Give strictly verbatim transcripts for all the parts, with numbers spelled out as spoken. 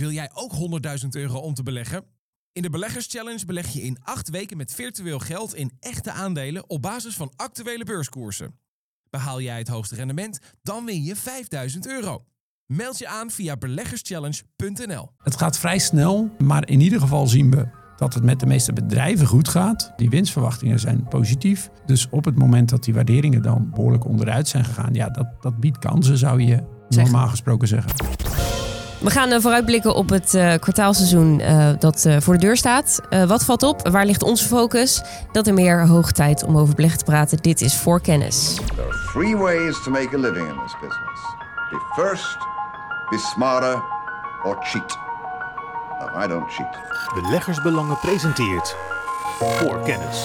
Wil jij ook honderdduizend euro om te beleggen? In de Beleggers Challenge beleg je in acht weken met virtueel geld in echte aandelen op basis van actuele beurskoersen. Behaal jij het hoogste rendement, dan win je vijfduizend euro. Meld je aan via beleggerschallenge punt n l. Het gaat vrij snel, maar in ieder geval zien we dat het met de meeste bedrijven goed gaat. Die winstverwachtingen zijn positief. Dus op het moment dat die waarderingen dan behoorlijk onderuit zijn gegaan, ja, dat, dat biedt kansen, zou je Zeg. normaal gesproken zeggen. We gaan uh, vooruitblikken op het uh, kwartaalseizoen uh, dat uh, voor de deur staat. Uh, wat valt op? Waar ligt onze focus? Dat en meer, hoog tijd om over beleggen te praten. Dit is Voor Kennis. There are three ways to make a living in this business. Be first, be smarter, or cheat. No, I don't cheat. Beleggersbelangen presenteert Voor Kennis.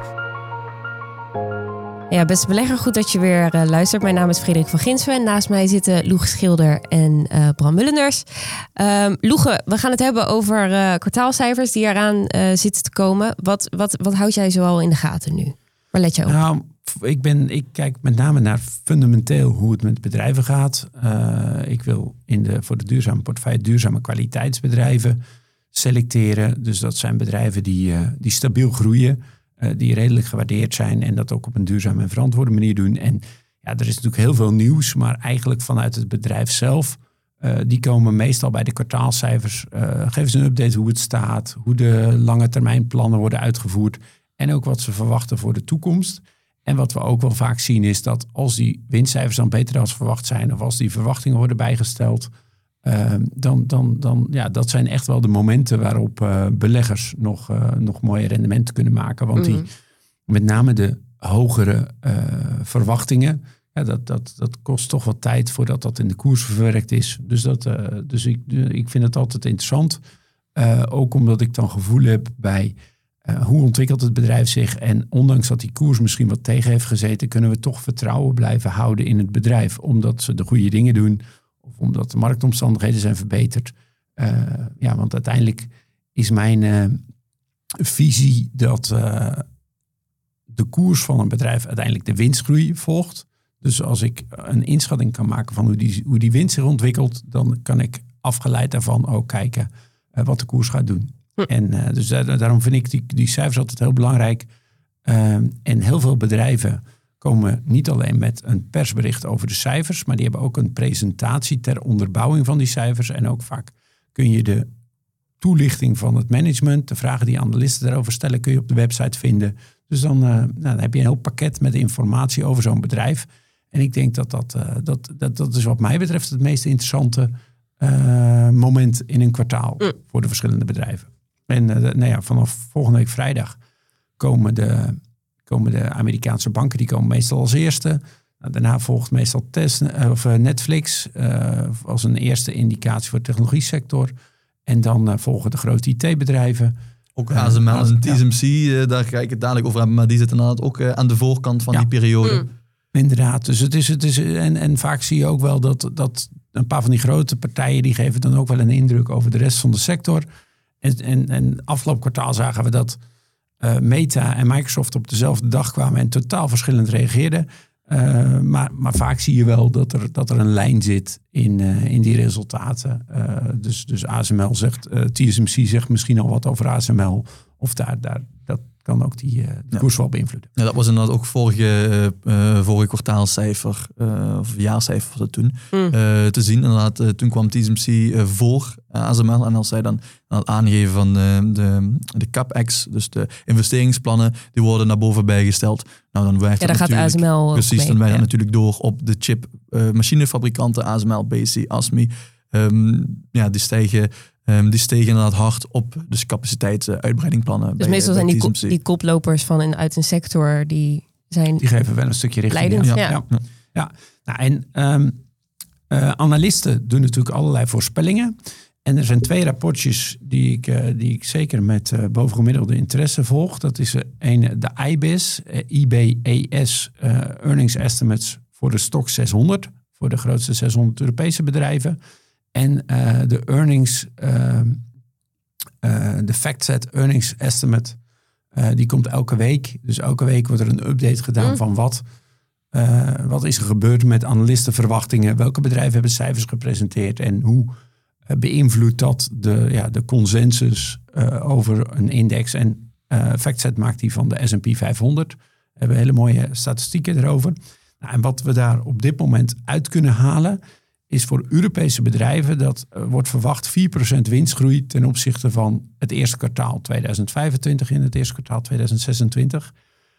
Ja, beste belegger, goed dat je weer uh, luistert. Mijn naam is Frederik van Ginsven. Naast mij zitten Loege Schilder en uh, Bram Mullenders. Um, Loege, we gaan het hebben over uh, kwartaalcijfers die eraan uh, zitten te komen. Wat, wat, wat houd jij zoal in de gaten nu? Waar let je op? Nou, ik, ben, ik kijk met name naar fundamenteel hoe het met bedrijven gaat. Uh, ik wil in de, voor de duurzame portefeuille duurzame kwaliteitsbedrijven selecteren. Dus dat zijn bedrijven die, uh, die stabiel groeien. Uh, die redelijk gewaardeerd zijn en dat ook op een duurzame en verantwoorde manier doen. En ja, er is natuurlijk heel veel nieuws, maar eigenlijk vanuit het bedrijf zelf. Uh, die komen meestal bij de kwartaalcijfers. Uh, geven ze een update hoe het staat, hoe de lange termijn plannen worden uitgevoerd en ook wat ze verwachten voor de toekomst. En wat we ook wel vaak zien is dat als die winstcijfers dan beter dan verwacht zijn of als die verwachtingen worden bijgesteld, Uh, dan, dan, dan, ja, dat zijn echt wel de momenten waarop uh, beleggers nog, uh, nog mooie rendementen kunnen maken. Want die, mm. met name de hogere uh, verwachtingen, ja, dat, dat, dat kost toch wat tijd voordat dat in de koers verwerkt is. Dus, dat, uh, dus ik, ik vind het altijd interessant. Uh, ook omdat ik dan gevoel heb bij uh, hoe ontwikkelt het bedrijf zich. En ondanks dat die koers misschien wat tegen heeft gezeten, kunnen we toch vertrouwen blijven houden in het bedrijf. Omdat ze de goede dingen doen. Of omdat de marktomstandigheden zijn verbeterd. Uh, ja, want uiteindelijk is mijn uh, visie dat uh, de koers van een bedrijf uiteindelijk de winstgroei volgt. Dus als ik een inschatting kan maken van hoe die, hoe die winst zich ontwikkelt, dan kan ik afgeleid daarvan ook kijken uh, wat de koers gaat doen. Hm. En uh, dus da- daarom vind ik die, die cijfers altijd heel belangrijk. Uh, en heel veel bedrijven komen niet alleen met een persbericht over de cijfers, maar die hebben ook een presentatie ter onderbouwing van die cijfers. En ook vaak kun je de toelichting van het management, de vragen die analisten daarover stellen, kun je op de website vinden. Dus dan, uh, nou, dan heb je een heel pakket met informatie over zo'n bedrijf. En ik denk dat dat, uh, dat, dat, dat is wat mij betreft het meest interessante uh, moment in een kwartaal mm. voor de verschillende bedrijven. En uh, de, nou ja, vanaf volgende week vrijdag komen de... komen de Amerikaanse banken, die komen meestal als eerste. Daarna volgt meestal Tesla, of Netflix uh, als een eerste indicatie voor de technologie sector. En dan uh, volgen de grote I T-bedrijven. Ook A S M L uh, en T S M C, uh, daar ga ik het dadelijk over hebben. Maar die zitten inderdaad ook uh, aan de voorkant van ja. die periode. Mm. Inderdaad. Dus het is, het is, en, en vaak zie je ook wel dat, dat een paar van die grote partijen, die geven dan ook wel een indruk over de rest van de sector. En, en, en afgelopen kwartaal zagen we dat Uh, Meta en Microsoft op dezelfde dag kwamen en totaal verschillend reageerden. Uh, maar, maar vaak zie je wel dat er, dat er een lijn zit in, uh, in die resultaten. Uh, dus, dus A S M L zegt, uh, T S M C zegt misschien al wat over A S M L. Of daar, daar, dat kan ook die, uh, die ja. koers wel beïnvloeden. Ja, dat was inderdaad ook vorige, uh, vorige kwartaalcijfer, uh, of jaarcijfer was het toen, mm. uh, te zien. Inderdaad, uh, toen kwam T S M C uh, voor uh, A S M L. En als zij dan aan het aangeven van de, de, de CapEx, dus de investeringsplannen, die worden naar boven bijgesteld. Nou, dan werkt ja, daar gaat A S M L precies, dan werkt ja. het natuurlijk door op de chip uh, machinefabrikanten, A S M L, B C, A S M I. Um, ja, die stijgen... Um, die stegen inderdaad hard op, dus capaciteitsuitbreidingplannen. Dus bij, meestal bij zijn die, T S M C. die koplopers van en uit een sector, die zijn... Die geven wel een stukje richting. Leidend, ja. ja. Ja. Ja. Ja. Nou, en um, uh, analisten doen natuurlijk allerlei voorspellingen. En er zijn twee rapportjes die ik, uh, die ik zeker met uh, bovengemiddelde interesse volg. Dat is uh, een, de I B E S, uh, I B E S, uh, Earnings Estimates voor de Stoxx zeshonderd. Voor de grootste zeshonderd Europese bedrijven. En uh, de earnings, uh, uh, de FactSet Earnings Estimate, uh, die komt elke week. Dus elke week wordt er een update gedaan mm. van wat, uh, wat is er gebeurd met analistenverwachtingen. Welke bedrijven hebben cijfers gepresenteerd en hoe uh, beïnvloedt dat de, ja, de consensus uh, over een index. En uh, FactSet maakt die van de S en P vijfhonderd. We hebben hele mooie statistieken erover. Nou, en wat we daar op dit moment uit kunnen halen is voor Europese bedrijven dat uh, wordt verwacht vier procent winstgroei ten opzichte van het eerste kwartaal tweeduizend vijfentwintig in het eerste kwartaal tweeduizend zesentwintig.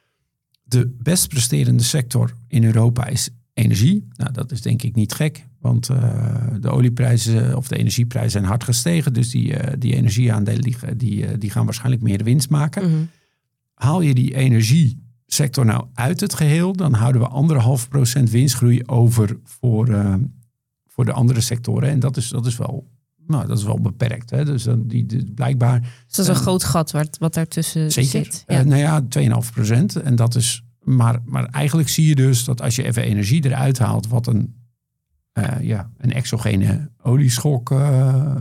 De best presterende sector in Europa is energie. Nou, dat is denk ik niet gek, want uh, de olieprijzen of de energieprijzen zijn hard gestegen. Dus die, uh, die energieaandelen die, die, uh, die gaan waarschijnlijk meer winst maken. Mm-hmm. Haal je die energiesector nou uit het geheel, dan houden we anderhalf procent winstgroei over voor, uh, voor de andere sectoren. En dat is, dat is wel... Nou, dat is wel beperkt. Hè? Dus dan die, die, blijkbaar. Dus dat is een uh, groot gat wat, wat daartussen zeker, zit. Ja. Uh, nou ja, twee komma vijf procent. En dat is. Maar, maar eigenlijk zie je dus dat als je even energie eruit haalt, wat een, uh, ja, een exogene olieschok uh,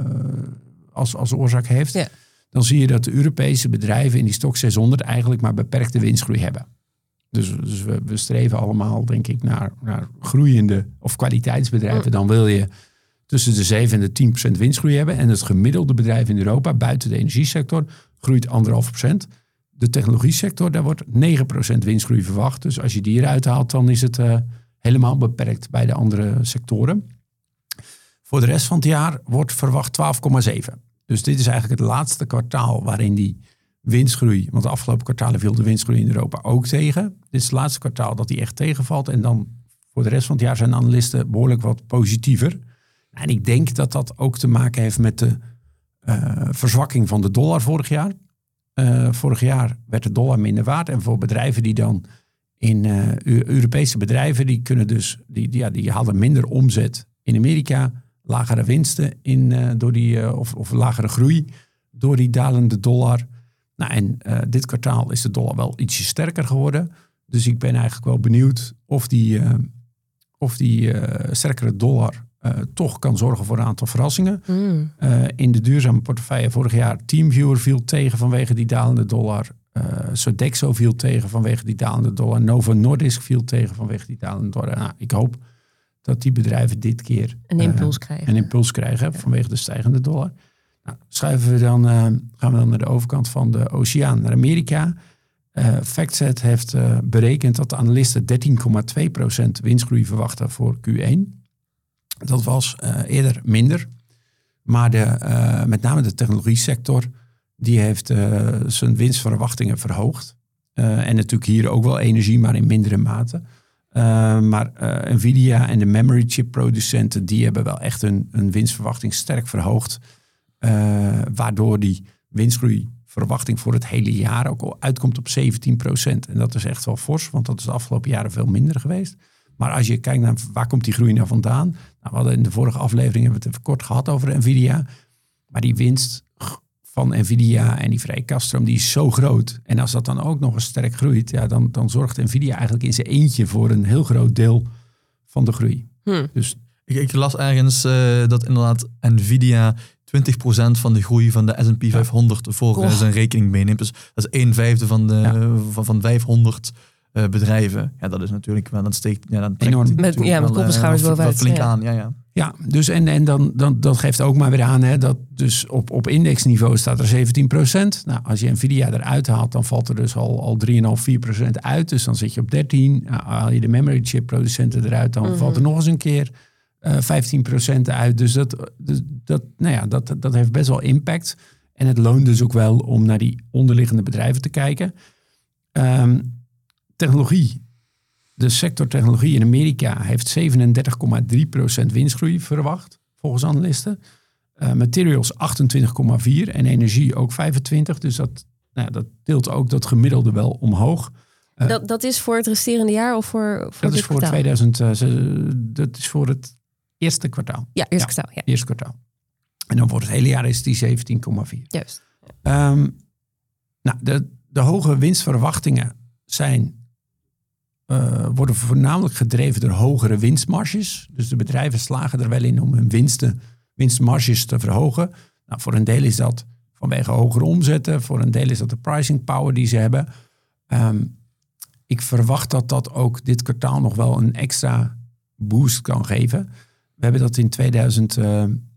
als, als oorzaak heeft, ja. Dan zie je dat de Europese bedrijven in die stok zeshonderd eigenlijk maar beperkte winstgroei hebben. Dus, dus we, we streven allemaal, denk ik, naar, naar groeiende of kwaliteitsbedrijven. Mm. Dan wil je tussen de zeven en de tien procent winstgroei hebben. En het gemiddelde bedrijf in Europa, buiten de energiesector, groeit anderhalf procent. De technologiesector, daar wordt negen procent winstgroei verwacht. Dus als je die eruit haalt, dan is het uh, helemaal beperkt bij de andere sectoren. Voor de rest van het jaar wordt verwacht twaalf komma zeven. Dus dit is eigenlijk het laatste kwartaal waarin die winstgroei, want de afgelopen kwartalen viel de winstgroei in Europa ook tegen. Dit is het laatste kwartaal dat die echt tegenvalt. En dan voor de rest van het jaar zijn analisten behoorlijk wat positiever. En ik denk dat dat ook te maken heeft met de uh, verzwakking van de dollar vorig jaar. Uh, vorig jaar werd de dollar minder waard. En voor bedrijven die dan in uh, Europese bedrijven, die kunnen dus, die, die, ja, die hadden minder omzet in Amerika, lagere winsten in, uh, door die, uh, of, of lagere groei door die dalende dollar. Nou, en uh, dit kwartaal is de dollar wel ietsje sterker geworden. Dus ik ben eigenlijk wel benieuwd of die, uh, of die uh, sterkere dollar Uh, toch kan zorgen voor een aantal verrassingen. Mm. Uh, in de duurzame portefeuille vorig jaar TeamViewer viel tegen vanwege die dalende dollar. Uh, Sodexo viel tegen vanwege die dalende dollar. Novo Nordisk viel tegen vanwege die dalende dollar. Nou, ik hoop dat die bedrijven dit keer een impuls uh, krijgen. Een impuls krijgen ja. vanwege de stijgende dollar. Nou, schuiven we dan, uh, gaan we dan naar de overkant van de oceaan, naar Amerika. Uh, FactSet heeft uh, berekend dat de analisten dertien komma twee procent winstgroei verwachten voor Q één. Dat was uh, eerder minder. Maar de, uh, met name de technologie sector, die heeft uh, zijn winstverwachtingen verhoogd. Uh, en natuurlijk hier ook wel energie, maar in mindere mate. Uh, maar uh, Nvidia en de memory chip producenten, die hebben wel echt hun, hun winstverwachting sterk verhoogd. Uh, waardoor die winstgroeiverwachting voor het hele jaar ook al uitkomt op zeventien procent. En dat is echt wel fors, want dat is de afgelopen jaren veel minder geweest. Maar als je kijkt naar waar komt die groei nou vandaan. Nou, we hadden in de vorige aflevering hebben we het even kort gehad over Nvidia. Maar die winst van Nvidia en die vrije kaststroom, die is zo groot. En als dat dan ook nog eens sterk groeit, ja, dan, dan zorgt Nvidia eigenlijk in zijn eentje voor een heel groot deel van de groei. Hmm. Dus, ik, ik las ergens uh, dat inderdaad Nvidia twintig procent van de groei van de S en P vijfhonderd voor oh. zijn rekening meeneemt. Dus dat is een vijfde van de ja. van, van vijfhonderd Uh, bedrijven. Ja, dat is natuurlijk wel, dan steekt, ja, dan enorm. Met, ja, met kop en schouders uh, bovenuit. flink ja. aan, ja, ja. Ja, dus en, en dan, dan dat geeft ook maar weer aan, hè, dat dus op, op indexniveau staat er zeventien procent. Nou, als je Nvidia eruit haalt, dan valt er dus al, al drie komma vijf, vier procent uit. Dus dan zit je op dertien. Nou, haal je de memory chip producenten eruit, dan mm-hmm. valt er nog eens een keer uh, vijftien procent uit. Dus dat, dus dat, nou ja, dat, dat heeft best wel impact. En het loont dus ook wel om naar die onderliggende bedrijven te kijken. Um, technologie. De sector technologie in Amerika heeft zevenendertig komma drie procent winstgroei verwacht, volgens analisten. Uh, materials achtentwintig komma vier en energie ook vijfentwintig. Dus dat, nou, dat tilt ook dat gemiddelde wel omhoog. Uh, dat, dat is voor het resterende jaar of voor, voor dat dit is voor kwartaal? tweeduizend. Uh, dat is voor het eerste kwartaal. Ja, eerste ja, kwartaal. Ja. Eerste kwartaal. En dan voor het hele jaar is die zeventien komma vier. Juist. Um, nou, de, de hoge winstverwachtingen zijn Uh, worden voornamelijk gedreven door hogere winstmarges. Dus de bedrijven slagen er wel in om hun winsten, winstmarges te verhogen. Nou, voor een deel is dat vanwege hogere omzetten. Voor een deel is dat de pricing power die ze hebben. Um, ik verwacht dat dat ook dit kwartaal nog wel een extra boost kan geven. We hebben dat in tweeduizend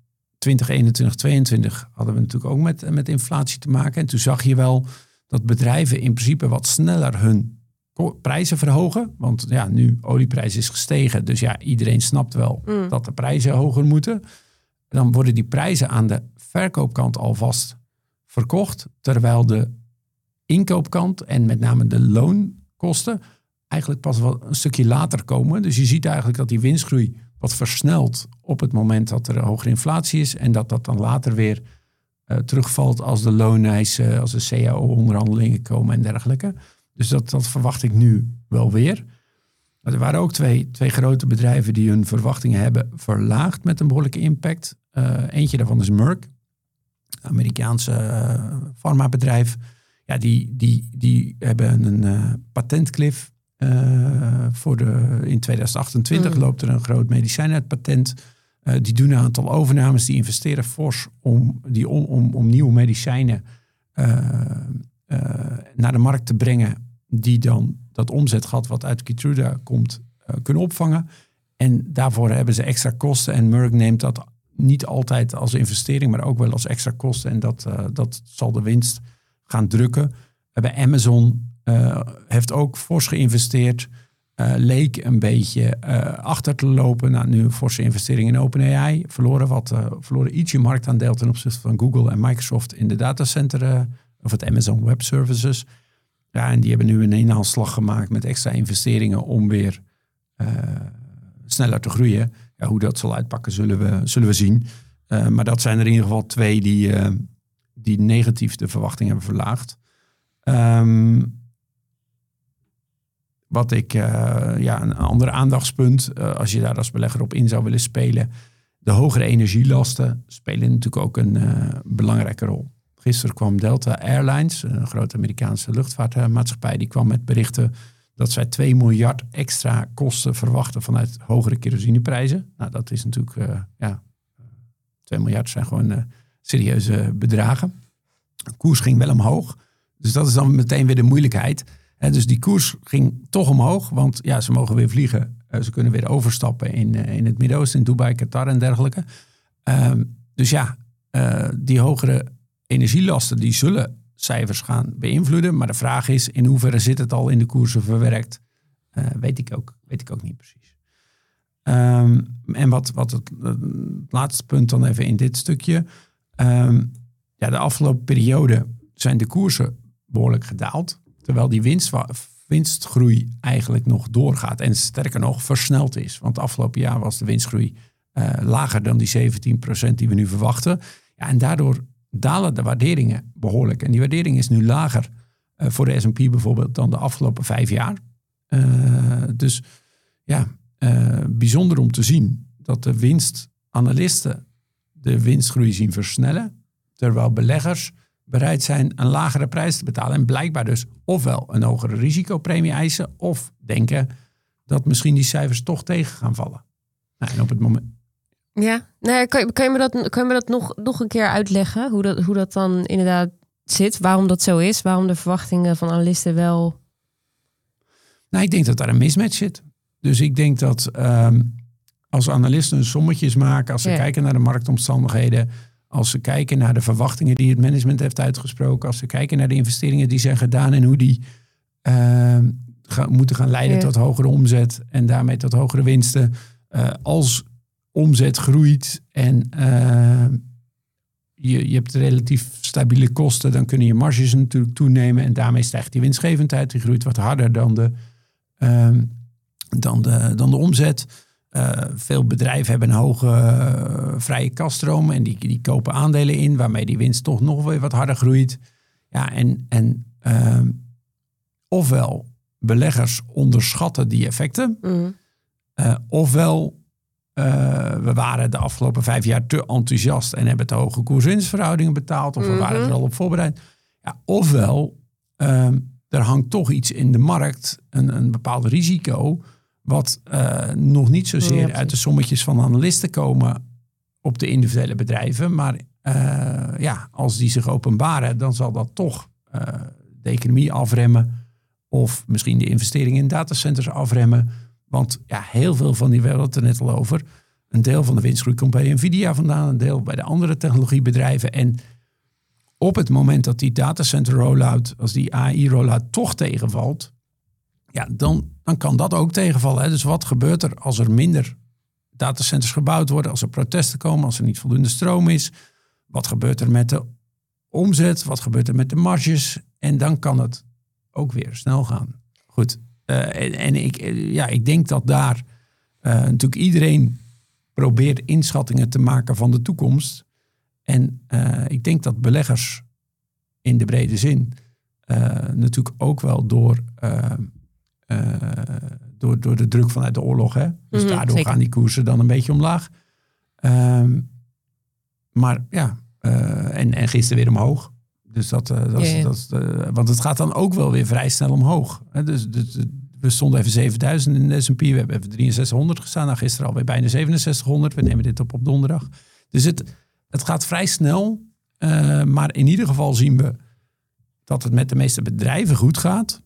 twintig eenentwintig, tweeëntwintig hadden we natuurlijk ook met, met inflatie te maken. En toen zag je wel dat bedrijven in principe wat sneller hun prijzen verhogen. Want ja, nu olieprijs is gestegen. Dus ja, iedereen snapt wel mm. dat de prijzen hoger moeten. Dan worden die prijzen aan de verkoopkant alvast verkocht. Terwijl de inkoopkant en met name de loonkosten eigenlijk pas wel een stukje later komen. Dus je ziet eigenlijk dat die winstgroei wat versnelt op het moment dat er hogere inflatie is. En dat dat dan later weer uh, terugvalt als de looneisen, als de C A O-onderhandelingen komen en dergelijke. Dus dat, dat verwacht ik nu wel weer. Maar er waren ook twee, twee grote bedrijven die hun verwachtingen hebben verlaagd met een behoorlijke impact. Uh, eentje daarvan is Merck, een Amerikaanse uh, farmabedrijf. Ja, die, die, die hebben een uh, patentcliff. Uh, voor de, in tweeduizend achtentwintig mm. loopt er een groot medicijn uit patent. Uh, die doen een aantal overnames, die investeren fors om, die, om, om, om nieuwe medicijnen uh, uh, naar de markt te brengen. Die dan dat omzetgat wat uit Keytruda komt uh, kunnen opvangen. En daarvoor hebben ze extra kosten. En Merck neemt dat niet altijd als investering, maar ook wel als extra kosten. En dat, uh, dat zal de winst gaan drukken. Bij Amazon uh, heeft ook fors geïnvesteerd. Uh, leek een beetje uh, achter te lopen. Nou, nu een forse investering in OpenAI. Verloren, wat, uh, verloren ietsje marktaandeel ten opzichte van Google en Microsoft in de datacenter. Uh, of het Amazon Web Services. Ja, en die hebben nu een inhaalslag gemaakt met extra investeringen om weer uh, sneller te groeien. Ja, hoe dat zal uitpakken zullen we, zullen we zien. Uh, maar dat zijn er in ieder geval twee die, uh, die negatief de verwachting hebben verlaagd. Um, wat ik, uh, ja, een ander aandachtspunt, uh, als je daar als belegger op in zou willen spelen. De hogere energielasten spelen natuurlijk ook een uh, belangrijke rol. Gisteren kwam Delta Airlines, een grote Amerikaanse luchtvaartmaatschappij, die kwam met berichten dat zij twee miljard extra kosten verwachten vanuit hogere kerosineprijzen. Nou, dat is natuurlijk, uh, ja, twee miljard zijn gewoon uh, serieuze bedragen. De koers ging wel omhoog. Dus dat is dan meteen weer de moeilijkheid. He, dus die koers ging toch omhoog, want ja, ze mogen weer vliegen. Uh, ze kunnen weer overstappen in, uh, in het Midden-Oosten, in Dubai, Qatar en dergelijke. Um, dus ja, uh, die hogere energielasten die zullen cijfers gaan beïnvloeden. Maar de vraag is, in hoeverre zit het al in de koersen verwerkt? Uh, weet ik ook, weet ik ook niet precies. Um, en wat, wat het, het laatste punt dan even in dit stukje. Um, ja, de afgelopen periode zijn de koersen behoorlijk gedaald. Terwijl die winst, winstgroei eigenlijk nog doorgaat. En sterker nog, versneld is. Want afgelopen jaar was de winstgroei uh, lager dan die zeventien procent die we nu verwachten. Ja, en daardoor dalen de waarderingen behoorlijk. En die waardering is nu lager uh, voor de S en P bijvoorbeeld dan de afgelopen vijf jaar. Uh, dus ja, uh, bijzonder om te zien dat de winstanalisten de winstgroei zien versnellen. Terwijl beleggers bereid zijn een lagere prijs te betalen. En blijkbaar dus ofwel een hogere risicopremie eisen, of denken dat misschien die cijfers toch tegen gaan vallen. Nou, en op het moment... Ja, nou, kan, je, kan, je me dat, kan je me dat nog, nog een keer uitleggen? Hoe dat, hoe dat dan inderdaad zit? Waarom dat zo is? Waarom de verwachtingen van analisten wel... Nou, ik denk dat daar een mismatch zit. Dus ik denk dat um, als analisten hun sommetjes maken, als ze ja. kijken naar de marktomstandigheden, als ze kijken naar de verwachtingen die het management heeft uitgesproken, als ze kijken naar de investeringen die zijn gedaan en hoe die uh, gaan, moeten gaan leiden ja. tot hogere omzet en daarmee tot hogere winsten. Uh, als omzet groeit en uh, je, je hebt relatief stabiele kosten, dan kunnen je marges natuurlijk toenemen en daarmee stijgt die winstgevendheid. Die groeit wat harder dan de, uh, dan de, dan de omzet. Uh, veel bedrijven hebben een hoge uh, vrije kasstroom en die, die kopen aandelen in, waarmee die winst toch nog weer wat harder groeit. Ja, en, en uh, ofwel beleggers onderschatten die effecten, mm. uh, ofwel uh, we waren de afgelopen vijf jaar te enthousiast en hebben te hoge koers-winstverhoudingen betaald, of we mm-hmm. waren er al op voorbereid. Ja, ofwel uh, er hangt toch iets in de markt, een, een bepaald risico, wat uh, nog niet zozeer ja, uit de sommetjes van analisten komen op de individuele bedrijven. Maar uh, ja, als die zich openbaren, dan zal dat toch uh, de economie afremmen. Of misschien de investeringen in datacenters afremmen. Want ja, heel veel van die, we hadden het er net al over, Een deel van de winstgroei komt bij Nvidia vandaan, een deel bij de andere technologiebedrijven. En op het moment dat die datacenter rollout, als die A I rollout toch tegenvalt, ja, dan, dan kan dat ook tegenvallen. Hè? Dus wat gebeurt er als er minder datacenters gebouwd worden, als er protesten komen, als er niet voldoende stroom is? Wat gebeurt er met de omzet? Wat gebeurt er met de marges? En dan kan het ook weer snel gaan. Goed. Uh, en en ik, ja, ik denk dat daar uh, natuurlijk iedereen probeert inschattingen te maken van de toekomst. En uh, ik denk dat beleggers in de brede zin uh, natuurlijk ook wel door, uh, uh, door, door de druk vanuit de oorlog. Hè? Dus Mm-hmm, daardoor zeker. gaan die koersen dan een beetje omlaag. Um, maar ja, uh, en, en gisteren weer omhoog. Dus dat, uh, dat, Ja, ja. is, dat is, uh, want het gaat dan ook wel weer vrij snel omhoog. Hè? Dus, dus we stonden even zevenduizend in de S en P. We hebben even drieënzestighonderd gestaan. Nou, gisteren alweer bijna zevenenzestighonderd. We nemen dit op op donderdag. Dus het, het gaat vrij snel. Uh, maar in ieder geval zien we dat het met de meeste bedrijven goed gaat.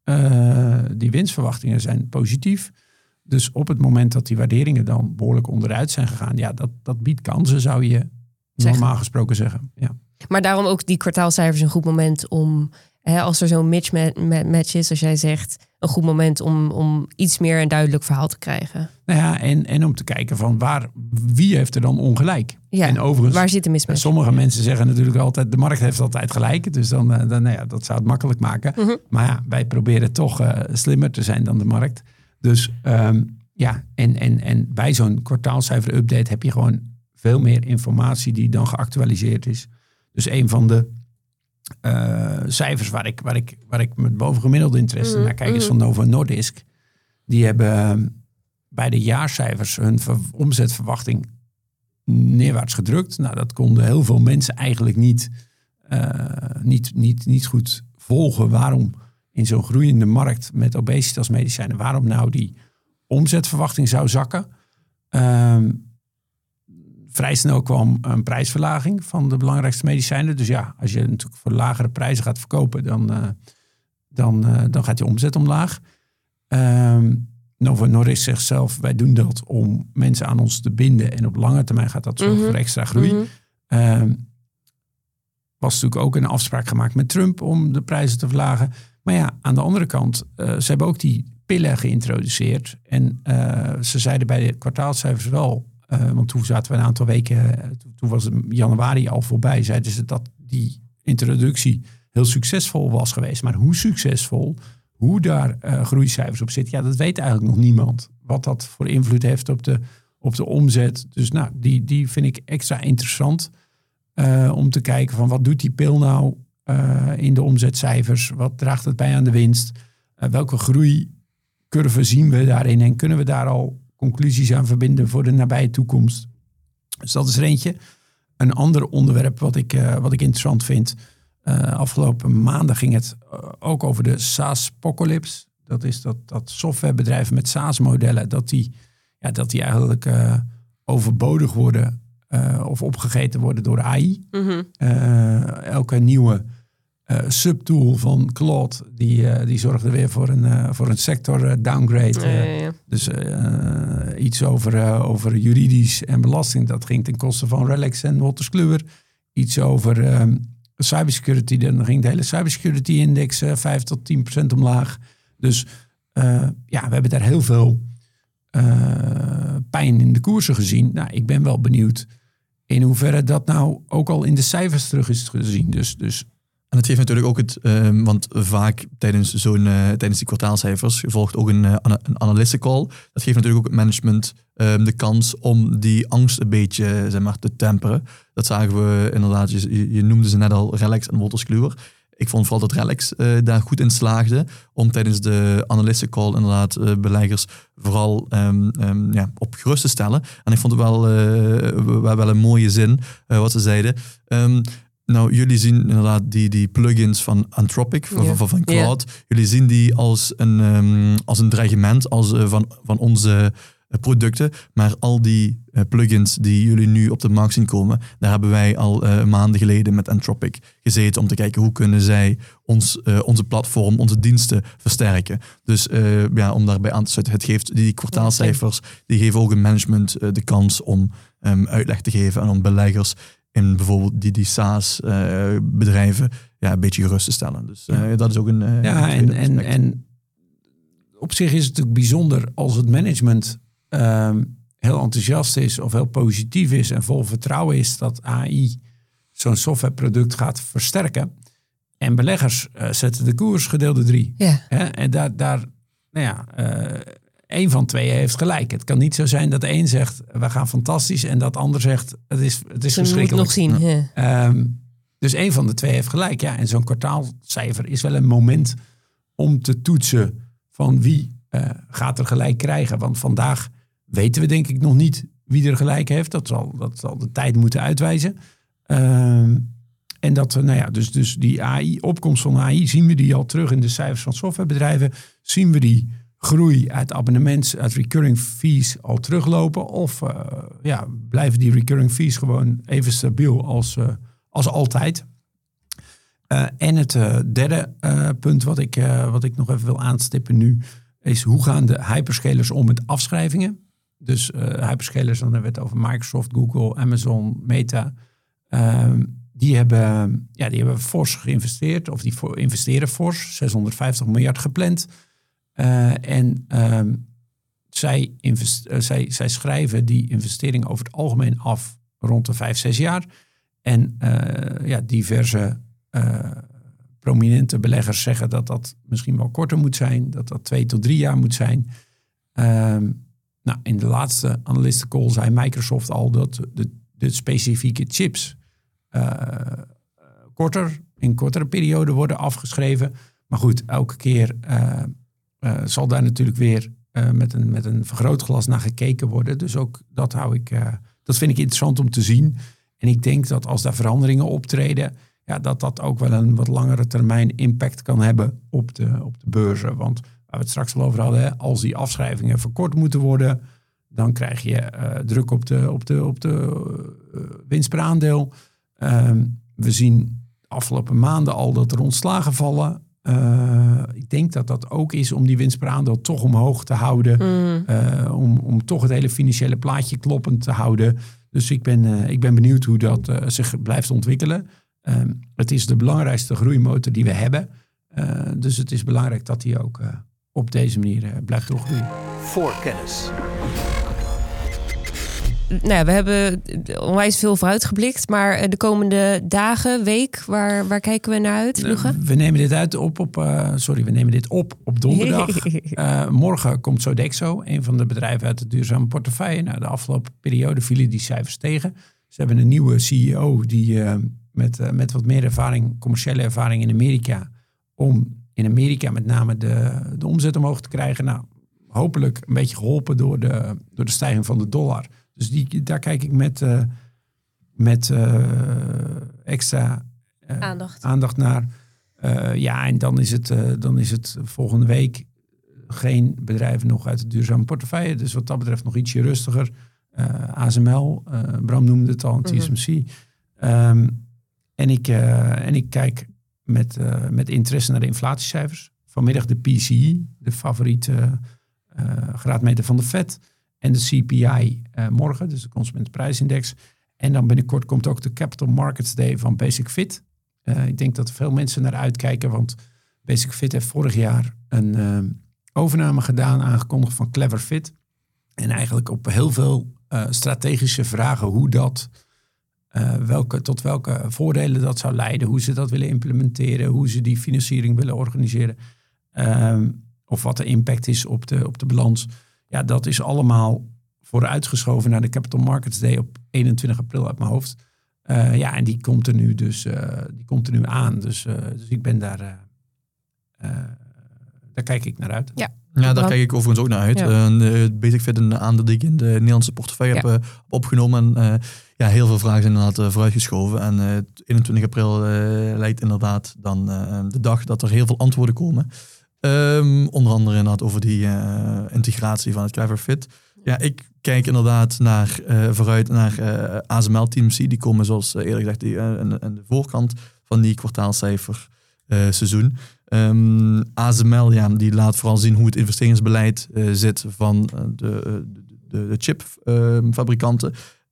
Uh, die winstverwachtingen zijn positief. Dus op het moment dat die waarderingen dan behoorlijk onderuit zijn gegaan, ja, dat, dat biedt kansen, zou je Zeggen. normaal gesproken zeggen. Ja. Maar daarom ook die kwartaalcijfers een goed moment om, hè, als er zo'n mismatch is, als jij zegt, een goed moment om, om iets meer een duidelijk verhaal te krijgen. Nou ja, en, en om te kijken van waar, wie heeft er dan ongelijk? Ja, en overigens, waar zit de mismatch? sommige mensen zeggen natuurlijk altijd, de markt heeft altijd gelijk. Dus dan, uh, dan nou ja, dat zou het makkelijk maken. Mm-hmm. Maar ja, wij proberen toch uh, slimmer te zijn dan de markt. Dus um, ja, en, en, en bij zo'n kwartaalcijfer update heb je gewoon veel meer informatie die dan geactualiseerd is. Dus een van de uh, cijfers waar ik, waar, ik, waar ik met bovengemiddelde interesse mm-hmm. naar kijk is van Novo Nordisk. Die hebben uh, bij de jaarcijfers hun ver- omzetverwachting neerwaarts gedrukt. Nou, dat konden heel veel mensen eigenlijk niet, uh, niet, niet, niet goed volgen. Waarom in zo'n groeiende markt met obesitasmedicijnen, waarom nou die omzetverwachting zou zakken? Um, Vrij snel kwam een prijsverlaging van de belangrijkste medicijnen. Dus ja, als je natuurlijk voor lagere prijzen gaat verkopen, dan, uh, dan, uh, dan gaat je omzet omlaag. Um, Novo Nordisk zegt zelf, wij doen dat om mensen aan ons te binden. En op lange termijn gaat dat zorgen Mm-hmm. voor extra groei. Mm-hmm. Um, was natuurlijk ook een afspraak gemaakt met Trump om de prijzen te verlagen. Maar ja, aan de andere kant, uh, ze hebben ook die pillen geïntroduceerd. En uh, ze zeiden bij de kwartaalcijfers wel, Uh, want toen zaten we een aantal weken, uh, toen was het januari al voorbij, zeiden ze dat die introductie heel succesvol was geweest. Maar hoe succesvol, hoe daar uh, groeicijfers op zitten, ja, dat weet eigenlijk nog niemand. Wat dat voor invloed heeft op de, op de omzet. Dus nou, die, die vind ik extra interessant uh, om te kijken van wat doet die pil nou uh, in de omzetcijfers? Wat draagt het bij aan de winst? Uh, welke groeicurve zien we daarin en kunnen we daar al conclusies aan verbinden voor de nabije toekomst? Dus dat is er eentje. Een ander onderwerp wat ik, uh, wat ik interessant vind. Uh, afgelopen maanden ging het uh, ook over de SaaS-pocalypse. Dat is dat, dat softwarebedrijven met SaaS-modellen, dat die, ja, dat die eigenlijk uh, overbodig worden uh, of opgegeten worden door A I. Mm-hmm. Uh, elke nieuwe uh, subtool van Claude, die, uh, die zorgde weer voor een, uh, voor een sector uh, downgrade. Uh, Ja, ja, ja. Dus uh, iets over, uh, over juridisch en belasting, dat ging ten koste van RELX en Wolters Kluwer. Iets over um, cybersecurity, dan ging de hele cybersecurity index uh, vijf tot tien procent omlaag. Dus uh, ja, we hebben daar heel veel uh, pijn in de koersen gezien. Nou, ik ben wel benieuwd in hoeverre dat nou ook al in de cijfers terug is gezien. Dus, dus En het geeft natuurlijk ook het, um, want vaak tijdens, zo'n, uh, tijdens die kwartaalcijfers volgt ook een, uh, een analystencall. Dat geeft natuurlijk ook het management um, de kans om die angst een beetje zeg maar, te temperen. Dat zagen we inderdaad, je, je noemde ze net al, RELX en Wolters Kluwer. Ik vond vooral dat RELX uh, daar goed in slaagde om tijdens de analystencall inderdaad uh, beleggers vooral um, um, ja, op gerust te stellen. En ik vond het wel, uh, wel, wel een mooie zin uh, wat ze zeiden. Um, Nou, jullie zien inderdaad die, die plugins van Anthropic, van, Ja. van, van Claude. Ja. Jullie zien die als een, um, als een dreigement als, uh, van, van onze uh, producten. Maar al die uh, plugins die jullie nu op de markt zien komen, daar hebben wij al uh, maanden geleden met Anthropic gezeten om te kijken hoe kunnen zij ons, uh, onze platform, onze diensten versterken. Dus uh, ja, om daarbij aan te sluiten, het geeft die kwartaalcijfers, die geven ook een management uh, de kans om um, uitleg te geven en om beleggers in bijvoorbeeld die, die SaaS-bedrijven uh, ja, een beetje gerust te stellen. Dus uh, dat is ook een... Uh, ja, een en, en, en op zich is het natuurlijk bijzonder als het management um, heel enthousiast is of heel positief is en vol vertrouwen is dat A I zo'n softwareproduct gaat versterken. En beleggers uh, zetten de koers gedeelde drie. Ja. Hè? En daar, daar, nou ja, uh, één van twee heeft gelijk. Het kan niet zo zijn dat de een zegt, we gaan fantastisch, en dat de ander zegt, het is, het is Ze moet verschrikkelijk. nog zien. Ja. Ja. Um, dus één van de twee heeft gelijk. Ja, en zo'n kwartaalcijfer is wel een moment om te toetsen van wie uh, gaat er gelijk krijgen. Want vandaag weten we denk ik nog niet wie er gelijk heeft. Dat zal, dat zal de tijd moeten uitwijzen. Um, en dat, nou ja, dus, dus die A I, opkomst van A I, zien we die al terug in de cijfers van softwarebedrijven. Zien we die groei uit abonnements, uit recurring fees al teruglopen? Of uh, ja, blijven die recurring fees gewoon even stabiel als, uh, als altijd? Uh, en het uh, derde uh, punt wat ik, uh, wat ik nog even wil aanstippen nu, is hoe gaan de hyperscalers om met afschrijvingen? Dus uh, hyperscalers, dan hebben we het over Microsoft, Google, Amazon, Meta. Uh, die, hebben, ja, die hebben fors geïnvesteerd, of die investeren fors, zeshonderdvijftig miljard gepland. Uh, en uh, zij, invest- uh, zij, zij schrijven die investering over het algemeen af rond de vijf, zes jaar. En uh, ja, diverse uh, prominente beleggers zeggen dat dat misschien wel korter moet zijn. Dat dat twee tot drie jaar moet zijn. Uh, nou, in de laatste analistencall zei Microsoft al dat de, de specifieke chips uh, korter, in kortere periode worden afgeschreven. Maar goed, elke keer uh, uh, zal daar natuurlijk weer uh, met, een, met een vergrootglas naar gekeken worden. Dus ook dat hou ik, uh, dat vind ik interessant om te zien. En ik denk dat als daar veranderingen optreden, ja, dat dat ook wel een wat langere termijn impact kan hebben op de, op de beurzen. Want waar we het straks al over hadden, hè, als die afschrijvingen verkort moeten worden, dan krijg je uh, druk op de, op de, op de uh, winst per aandeel. Uh, we zien de afgelopen maanden al dat er ontslagen vallen. Uh, ik denk dat dat ook is om die winst per aandeel toch omhoog te houden. Mm. Uh, om, om toch het hele financiële plaatje kloppend te houden. Dus ik ben, uh, ik ben benieuwd hoe dat uh, zich blijft ontwikkelen. Uh, het is de belangrijkste groeimotor die we hebben. Uh, dus het is belangrijk dat die ook uh, op deze manier uh, blijft doorgroeien. Voor kennis. Nou, we hebben onwijs veel vooruitgeblikt, maar de komende dagen, week, waar, waar kijken we naar uit, Luge? We nemen dit uit op, op uh, sorry, we nemen dit op op donderdag. uh, morgen komt Sodexo, een van de bedrijven uit de duurzame portefeuille. Nou, de afgelopen periode vielen die cijfers tegen. Ze hebben een nieuwe C E O die uh, met, uh, met wat meer ervaring, commerciële ervaring in Amerika, om in Amerika met name de, de omzet omhoog te krijgen. Nou, hopelijk een beetje geholpen door de, door de stijging van de dollar. Dus die, daar kijk ik met, uh, met uh, extra uh, aandacht. aandacht naar. Uh, ja, en dan is, het, uh, dan is het volgende week geen bedrijven nog uit de duurzame portefeuille. Dus wat dat betreft nog ietsje rustiger. Uh, A S M L, uh, Bram noemde het al, T S M C. Mm-hmm. Um, en, ik, uh, en ik kijk met, uh, met interesse naar de inflatiecijfers. Vanmiddag de P C I, de favoriete uh, graadmeter van de Fed. En de C P I uh, morgen, dus de Consumentenprijsindex. En dan binnenkort komt ook de Capital Markets Day van Basic Fit. Uh, ik denk dat er veel mensen naar uitkijken, want Basic Fit heeft vorig jaar een uh, overname gedaan, aangekondigd van Clever Fit. En eigenlijk op heel veel uh, strategische vragen hoe dat, uh, welke, tot welke voordelen dat zou leiden, hoe ze dat willen implementeren, hoe ze die financiering willen organiseren. Uh, of wat de impact is op de, op de balans. Ja, dat is allemaal vooruitgeschoven naar de Capital Markets Day op eenentwintig april uit mijn hoofd. Uh, ja, en die komt er nu dus uh, die komt er nu aan. Dus, uh, dus ik ben daar, uh, uh, daar kijk ik naar uit. Ja, ja daar kijk ik overigens ook naar uit. Ja. Uh, Basic Fit een aandeel die ik in de Nederlandse portefeuille ja. heb uh, opgenomen. En uh, ja, heel veel vragen zijn inderdaad uh, vooruitgeschoven. En uh, eenentwintig april uh, lijkt inderdaad dan uh, de dag dat er heel veel antwoorden komen. Um, onder andere inderdaad over die uh, integratie van het Clever Fit. Ja, ik kijk inderdaad naar, uh, vooruit naar uh, A S M L T M C. Die komen zoals uh, eerder gezegd die, uh, aan de voorkant van die kwartaalcijfer uh, seizoen. Um, A S M L ja, die laat vooral zien hoe het investeringsbeleid uh, zit van uh, de, de, de, de chipfabrikanten. Uh,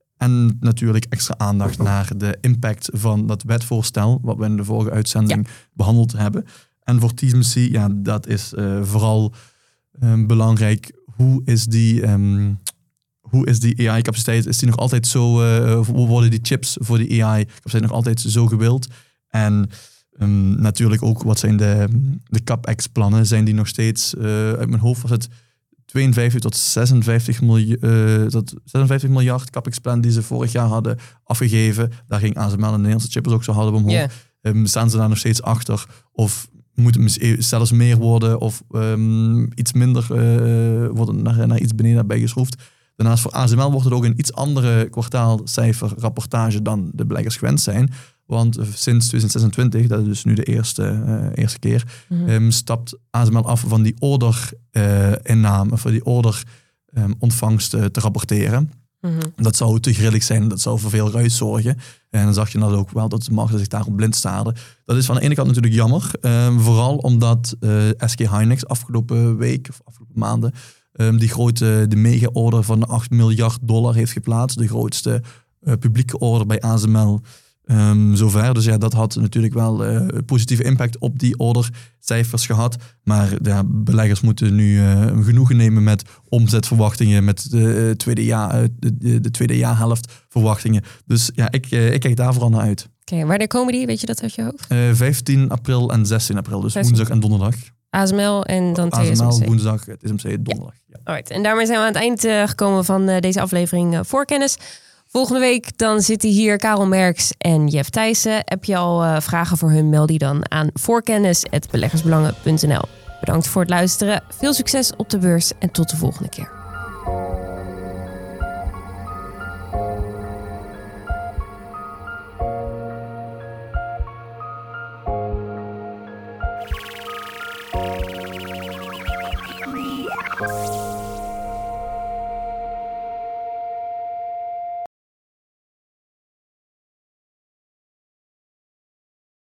en natuurlijk extra aandacht naar de impact van dat wetvoorstel, wat we in de vorige uitzending ja. behandeld hebben. En voor T S M C, ja, dat is uh, vooral um, belangrijk. Hoe is die, um, hoe is die A I-capaciteit? Is die nog altijd zo, uh, hoe worden die chips voor die A I-capaciteit nog altijd zo gewild? En um, natuurlijk ook, wat zijn de, de CapEx-plannen? Zijn die nog steeds, uh, uit mijn hoofd was het tweeënvijftig tot zesenvijftig miljard, uh, tot zesenvijftig miljard CapEx-plan die ze vorig jaar hadden afgegeven. Daar ging A S M L en de Nederlandse chippers ook zo hadden omhoog. Yeah. Um, staan ze daar nog steeds achter? Of moet het zelfs meer worden of um, iets minder uh, worden naar, naar iets beneden bijgeschroefd. Daarnaast voor A S M L wordt het ook een iets andere kwartaalcijferrapportage dan de beleggers gewend zijn. Want sinds twintig zesentwintig, dat is dus nu de eerste, uh, eerste keer, mm-hmm. um, stapt A S M L af van die orderinname, uh, voor die orderontvangst um, uh, te rapporteren. Mm-hmm. Dat zou te grillig zijn, dat zou voor veel ruis zorgen. En dan zag je dat ook wel, dat de markten zich daarop blind staarden. Dat is van de ene kant natuurlijk jammer. Um, vooral omdat uh, S K Hynix afgelopen week, of afgelopen maanden, um, die grote, de mega-order van acht miljard dollar heeft geplaatst. De grootste uh, publieke order bij A S M L um, zover. Dus ja, dat had natuurlijk wel uh, positieve impact op die ordercijfers gehad. Maar ja, beleggers moeten nu uh, genoegen nemen met omzetverwachtingen, met de uh, tweede, jaar, uh, de, de tweede jaarhelft verwachtingen. Dus ja, ik, uh, ik kijk daar vooral naar uit. Oké, okay, wanneer komen die? Weet je dat uit je hoofd? Uh, vijftien april en zestien april, dus vijftien woensdag en donderdag. A S M L en dan A S M L, T S M C. woensdag, T S M C, donderdag. Ja. Ja. Alright, en daarmee zijn we aan het eind uh, gekomen van uh, deze aflevering uh, Voorkennis. Volgende week dan zitten hier Karel Merks en Jeff Thijssen. Heb je al uh, vragen voor hun, meld die dan aan voorkennis apenstaartje beleggersbelangen punt n l. Bedankt voor het luisteren. Veel succes op de beurs en tot de volgende keer. Bye.